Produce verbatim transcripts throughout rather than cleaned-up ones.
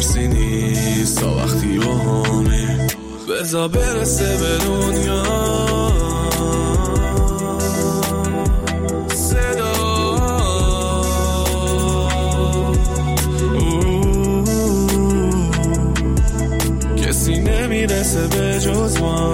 ترسی نیست تا وقتی با همی بذار برسه به دنیا صدا کسی نمیرسه به جز ما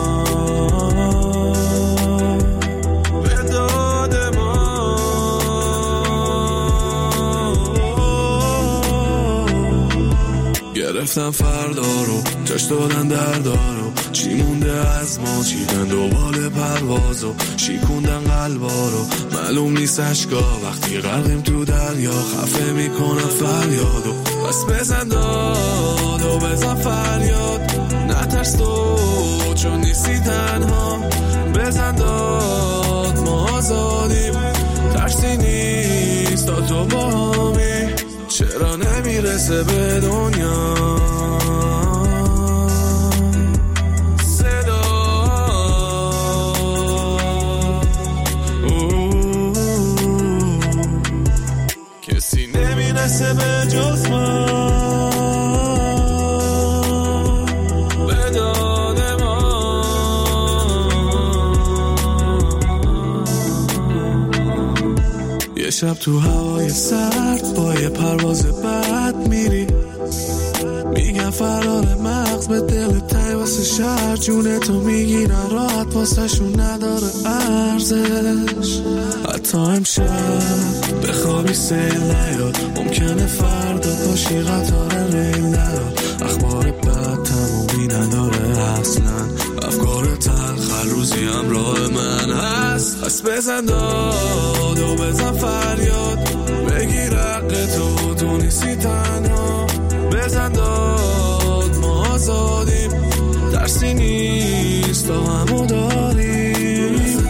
گرفتم فردا رو جاش دادن دردارو چی مونده از ما چیدن دوباره پروازو شیکوندن قلبا رو معلوم نیست اشکا وقتی غرقیم تو دریا خفه میکنم فریادو بس بزن داد و بزن فریاد نترس تو چون نیستی تنها بزن داد ما آزادیم ترسی نیست تا تو با همی چرا نمیرسه به دنیا صدا کسی نمیرسه به جز ما به داد ما یه شب تو هوای سرد با یه پرواز بد میری میگن فرار مغز به دل تای واسه شهر جونه تو میگیرن راحت واسه شون نداره ارزش حتی امشب بخوابی سیل نیاد ممکنه فردا پاشی قطار ریل نیاد اخبار بد تمومی نداره اصلا افکار تلخ روزی همراه من هست پس بزن داد و بزن فریاد بگیر حق تو تو نیستی تنها بزن داد ما آزادیم ترسی نیست تا همو داریم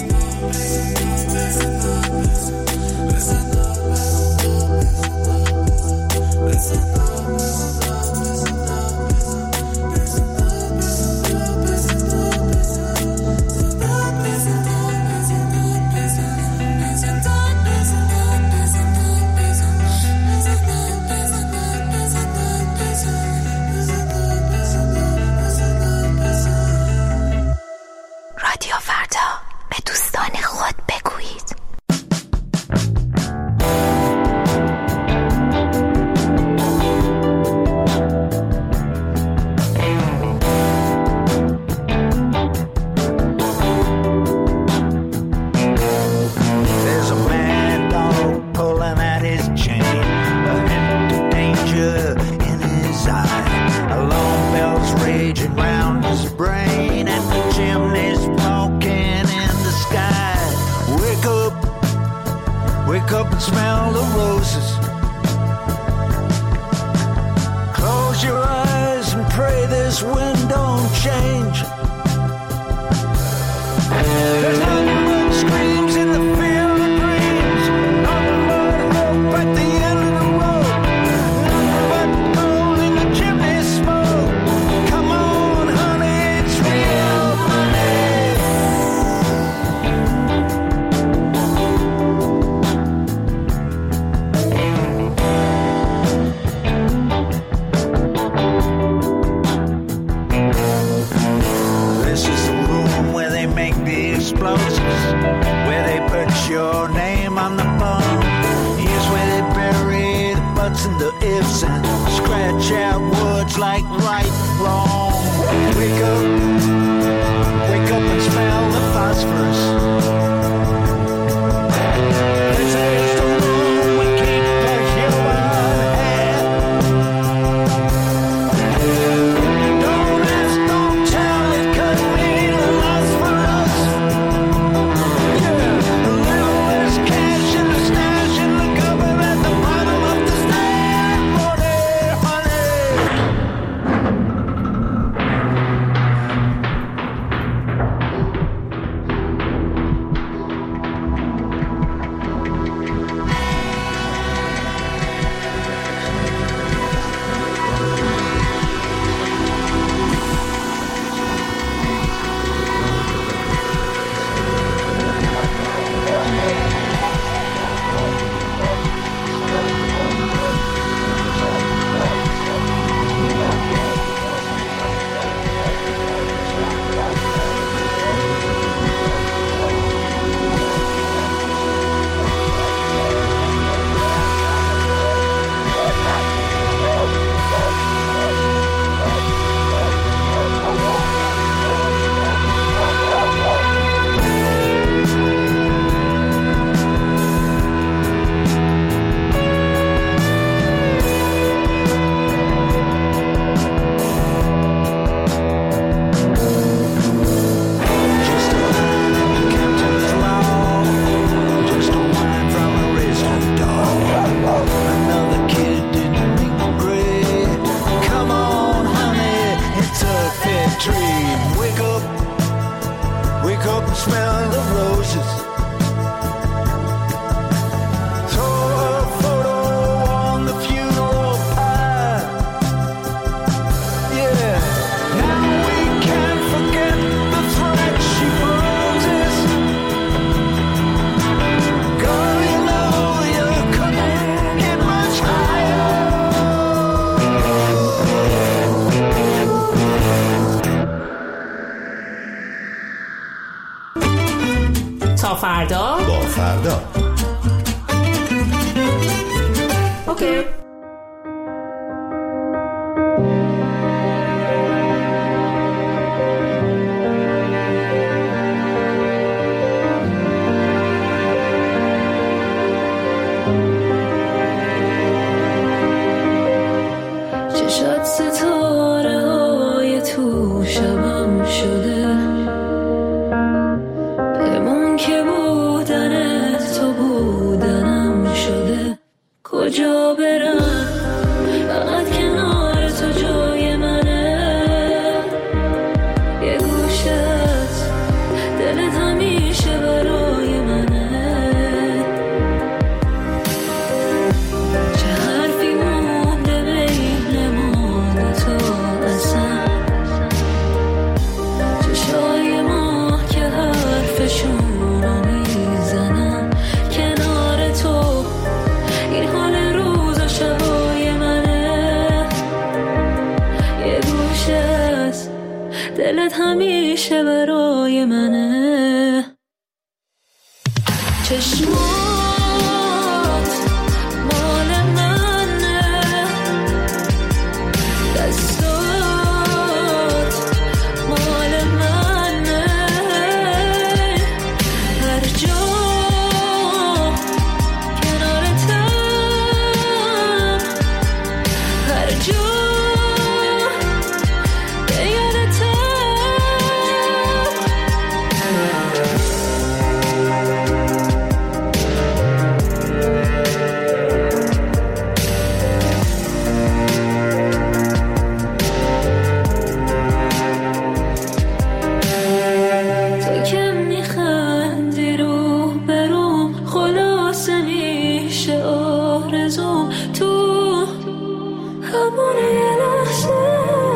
فردا. اوکی. چشات ستاره های تو شبم شده، بمون که بودنت تو بودنم شده. کجا برم فقط کنار تو جای منه، یه گوشت دلت همیشه برای منه. چه حرفی مونده بین ما دوتا اصلا، چشای ما که حرفشونو میزنن کنار تو. این حال روز و شبای منه، یه گوشت دلت همیشه برای منه. چشمات مال منه، دستات مال منه، هر جا کنارتم، هر جا به یادتم. تو که میخندی رو بروم، خلاصه میشه آرزوم تو همون یه لحظه.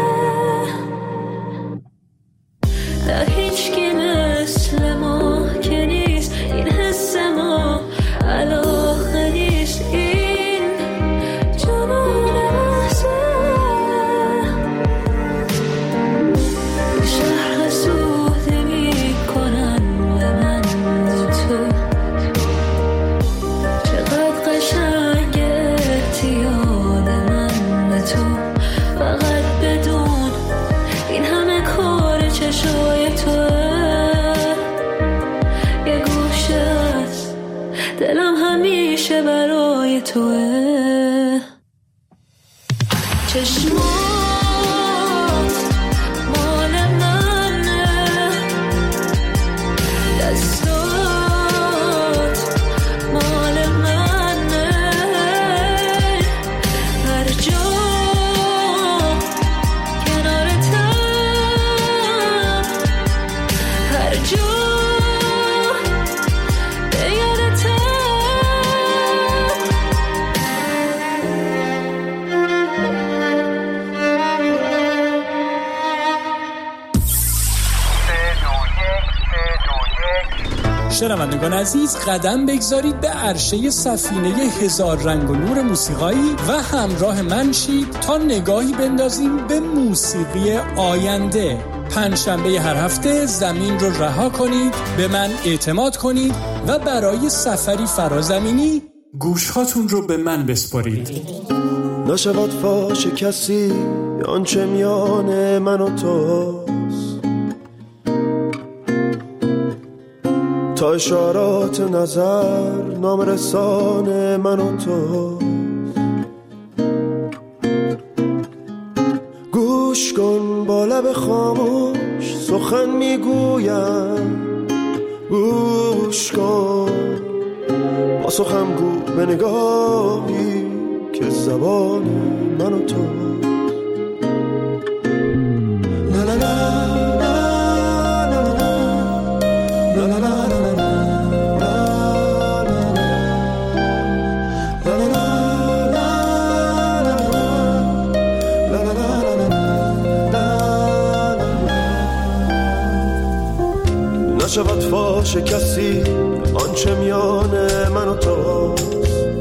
نه هیچکی مثل ما که نیست، این حس ما علاقه نیست، این جنون لحظه. شهر حسودی میکنن به من و تو، چقدر قشنگ احتیال من به تو. فقط بدون این همه کار چشای توه، یه گوشت دلم همیشه برای توه. چشمات مال منه، دستات مال منه، هر جا کنارتم، هر جا به یادتم. شنوندگان عزیز، قدم بگذارید به عرشه سفینه هزار رنگ و نور موسیقایی و همراه من شید تا نگاهی بندازیم به موسیقی آینده. پنجشنبه هر هفته زمین رو رها کنید، به من اعتماد کنید و برای سفری فرازمینی گوشهاتون رو به من بسپارید. نشود فاش کسی آنچه میان من و توست، تا اشارات نظر نامرسان من و تو. گوش کن با لب خاموش سخن میگویم، گوش کن با سخن گو به نگاهی که زبان من و تو. لا لا لا نشود فاش کسی آنچه میان من و توست،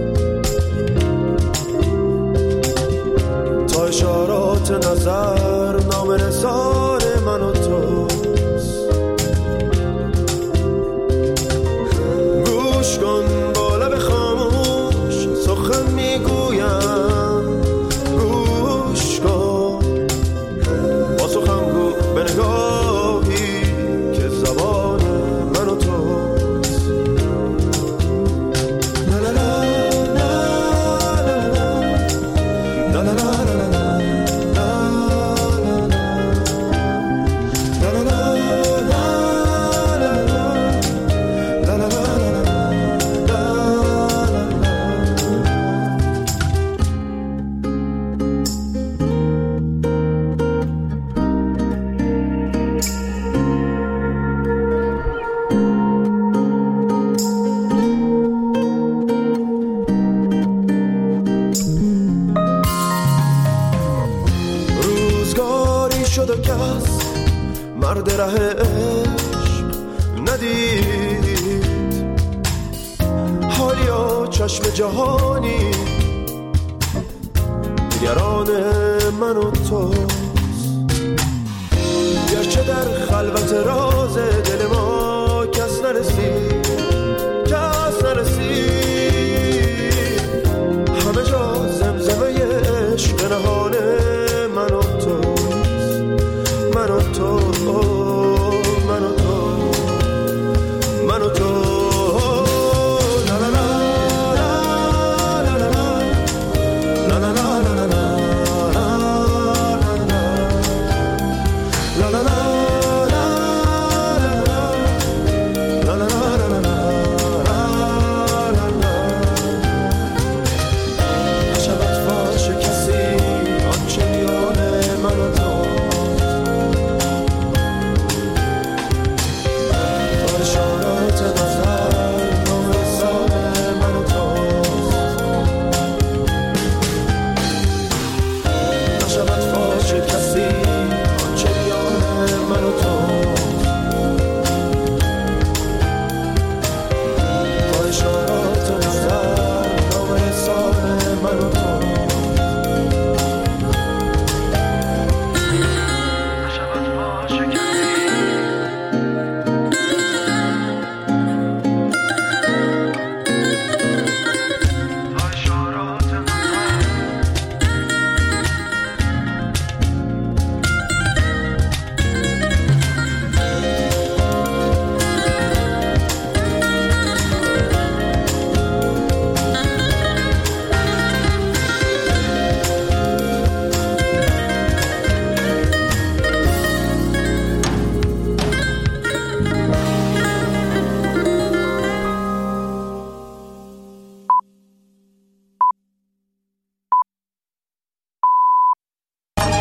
تا اشارات نظر نامرسان من و توست. گوش شد و کس مرد ره عشق ندید. حالیا چشم جهانی نگران من و تو.